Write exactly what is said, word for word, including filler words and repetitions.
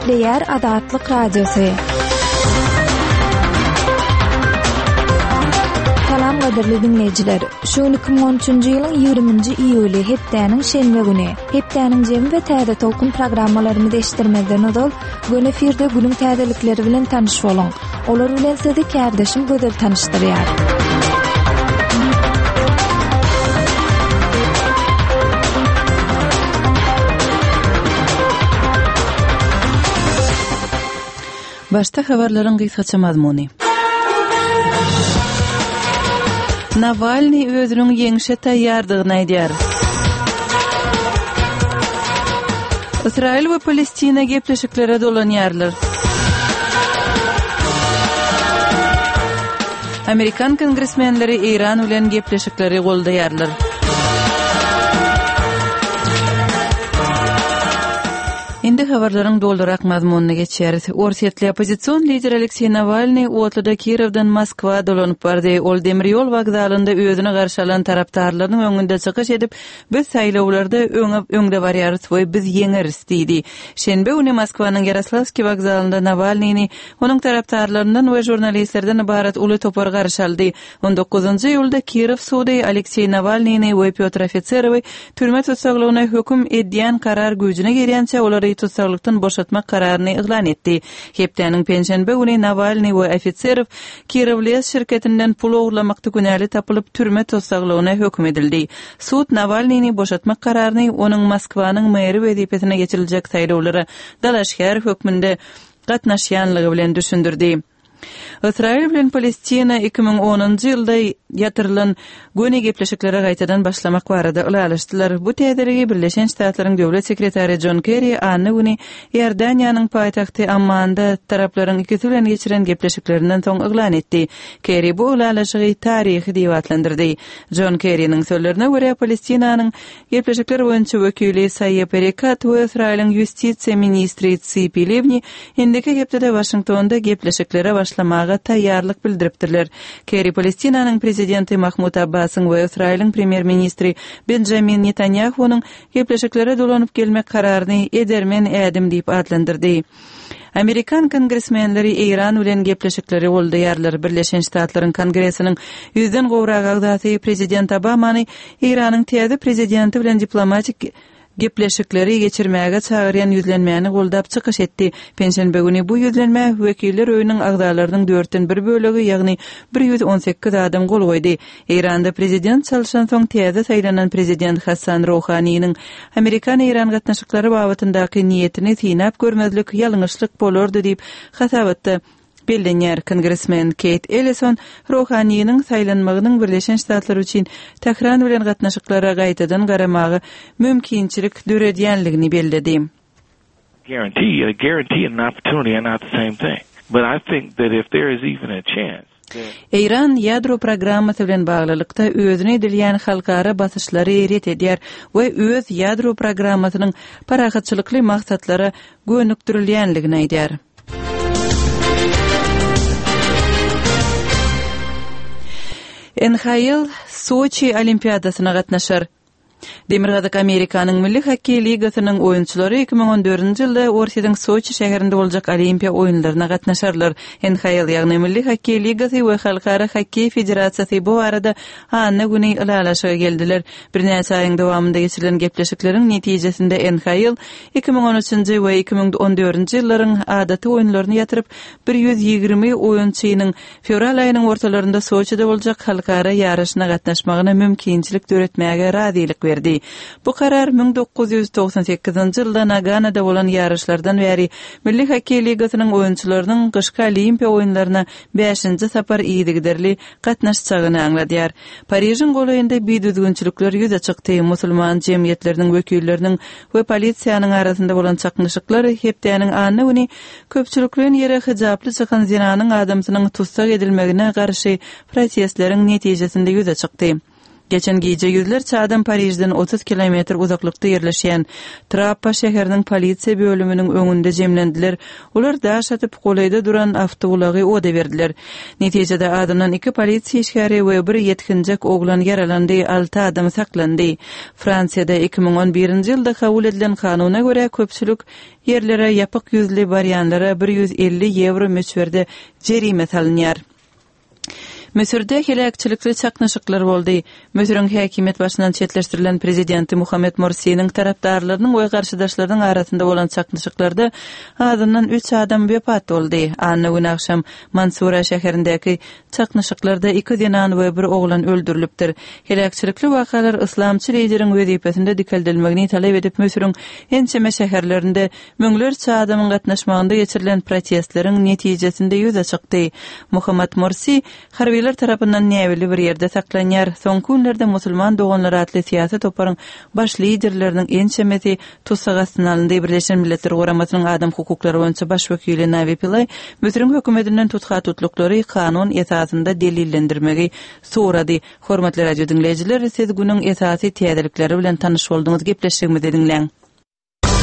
Gepleýär Adatlyk Radiosu. Salam gaderli dinleyijiler. Şu iki bin on üçünji ýylyň ýigriminji iýuly hepdeniň şenbe güni. Hepdeniň jemi we täze tolkun programmalaryny deşdirmeden odal, bu efirde günüň täzelikleri bilen tanyş boluň. Olar bilen sizi kärdeşim gödel tanışdyrýar. Başta habarlaryň gysgaça mazmuny. Navalny özüniň ýeňişe taýýardygyny aýdýar. Israil we Palestina gepleşiklere dolanýarlar. Amerikan kongresmenleri İran bilen gepleşikleri goldaýarlar. Indi habarlaryň doldurak mazmunyna geçýäris. Orsiýetli opozisiýon lideri Aleksey Navalny otluda Kirovdan Moskwa dolanyp bardy. Ol demir ýol wagdalynda özüne garşy alan tarapdarlaryň öňünde çykyş edip, "Biz saýlawlarda öňe öňde barýarys we biz ýeňeriz" diýdi. Şenbe güni Moskwanyň Yaroslavski wagdalynda Navalnyni onuň tarapdarlaryndan we jurnalistlerden ibaret uly topar garşy aldy. on dokuzunjy ýylda Kirov sudy Aleksey Navalnyni we Pyotr Ofitserowy türme tutsaglygyna höküm edýän karar güýjüne gelýänçe olary tutsaklıktan boşatmak kararyny iglan etdi. Hepdeniň penşenbe güni Navalny we Ofitserov Kirovlies şirketinden pul oglamakda günäli tapylyp türme tutsaklygyna höküm edildi. Sud Navalnyni boşatmak kararyny onuň Moskwanyň meri wezipetine geçiriljek saýlawlara dalaşgär hökmünde gatnaşýanlygy bilen düşündirdi. Israil bilen Palestina iki bin onunjy ýylda ýatyrylan göni gepleşiklere gaýtadan başlamak barada ulalaşdylar. Bu täzeligi Birleşen Ştatlaryň döwlet sekretary John Kerry anny güni Ýordaniýanyň paýtagty Ammanda taraplaryň ikisi bilen geçiren gepleşiklerinden soň iglan etdi. Kerry bu ulalaşygy taryhy diýip atlandyrdy. John Kerry'niň sözlerine görä Palestinanyň gepleşikler boýunça wekili Sayyid Perekat we Israiliň ýustisiýa ministri Tzipi Livni indiki hepde Washingtonda gepleşiklere başlamaga taýýarlyk bildiripdirler. Kerry Palestinanyň prezidenti Mahmud Abbasyň we Israiliň premier ministri Benjamin Netanyahu'nyň gepleşiklere dolanyp gelmek kararyny edermen ädim diýip atlandyrdy. Amerikan kongresmenleri İran bilen gepleşikleri goldaýarlar. Birleşen Ştatlaryň Kongresiniň ýüzden gowrak agdaty prezident Obamany İranyň täze prezidenti bilen diplomatik gepleşikleri geçirmäge çagyrýan ýüzlenmäni goldap çykyş etdi. Penşenbe güni bu ýüzlenmä wekiller öýüniň agdalarynyň dörtten bir bölegi, ýagny bir ýüz on sekiz adam gol goýdy. Iranda prezident çalşan soň täze saýlanan prezident Hassan Rouhanyň Amerikan-İran gatnaşyklary babatyndaky niýetini synap görmezlik ýalňyşlyk bolardy diýip hasabatda bellenýär. Kongresmen Kate Ellison Rouhanyň saýlanmagynyň Birleşen Ştatlar üçin Tehran bilen gatnaşyklara gaýtadan garamagy mümkinçilik döredýänligini belledi. Guarantee, a guarantee and an opportunity are not the same thing. But I think that if there is even a chance İran ýadro programmasy bilen baglylykda özüne edilýän halkara basyşlary ret edýär we öz ýadro programmasynyň parahatçylykly maksatlara gönükdirilýänligini aýdýar. N H L Sochi Olimpiadasyna gatnaşar. Demirgazyk Amerikanyň Milli Hokkey Ligasynyň oýunçylary iki bin on dördünjy ýylda Orsiýanyň Sochi şäherinde boljak Olimpiýa oýunlaryna gatnaşarlar. N H L ýagny Milli Hokkey Ligasy we Halkara Hokkey Federasiýasy bu arada anna güni ulalaşyga geldiler. Bir näçe aýyň dowamında geçirilen gepleşikleriň netijesinde N H L iki bin on üçünjy we iki bin on dördünjy ýyllaryň adaty oýunlaryny ýatyryp bir ýüz ýigirme oýunçynyň fevral aýynyň ortalarynda Sochida boljak halkara ýaraşyna gatnaşmagyna mümkinçilik döretmäge razylyk berdi. Bu karar bin dokuz yüz toksan sekizinji ýylda Naganada bolan ýarışlardan bäri Milli Hokkey Ligasynyň oýunçylarynyň gyşky Olimpiýa oýunlaryna beşinji sapar ýygyderli gatnaşjagyny aňladýar. Parijiň golaýynda biýdüzgünçilikler ýüze çykdy. Musulman jemgyýetleriniň wekilleriniň we polisiýanyň arasynda bolan çaknyşyklar hepdeniň anny güni köpçülikliň ýere hijaply çykan zinanyň adamsynyň tutsak edilmegine garşy protestleriň netijesinde ýüze çykdy. Geçen gece yüzlerçe adam Parijden otuz kilometr uzaklıkta yerleşen Trappa şäheriniň polisiýa bölüminiň öňünde jemlendiler. Olar daş atyp golayda duran awtobulagy oda berdiler. Netijede adamdan iki polisiýa işgäri we bir yetkinjek oglan yaralandy, alty adam saklandy. Fransiýada iki ming on birinji ýylda kabul edilen kanuна görä köpçülük yerlere yapık yüzli baryanlara bir yüz elli euro möçberde jerime salynýar. Mösürde helakçylykly çaknaşyklar boldy. Mösürüň häkimet başyndan çetleşdirilen prezidenti Muhammed Morsi'niň tarapdarlarynyň we garşydaşlarynyň arasynda bolan çaknaşyklarda adamdan üç adam wepat boldy. Anna gün akşam Mansura şäherindäki çaknaşyklarda iki denan we bir oglan öldürilipdir. Helakçylykly wakalar islamçy lideriniň wezipesinde dikeldilmegini talep edip Mösürüň ençeme şäherlerinde möňlerçe adamyň gatnaşmagynda geçirilen protestleriň netijesinde ýüze çykdy. Muhammed Morsi harbiler tarapyndan näweli bir ýerde saklanýar. Soňky günlerde musulman doganlar atly siýasat toparyň baş liderleriniň ençemeti tutsagyny alyndy. Birleşen Milletler Guramasynyň adam hukuklary boýunça baş wekili Navi Pillay Mösürüň hökümetinden tutsa tutluklary kanun esasynda delillendirmegi sorady. Hormatly radio dinleýijiler, siz günüň esasy täzelikleri bilen tanyş boldyňyz, gepleşýärmiz dediňler.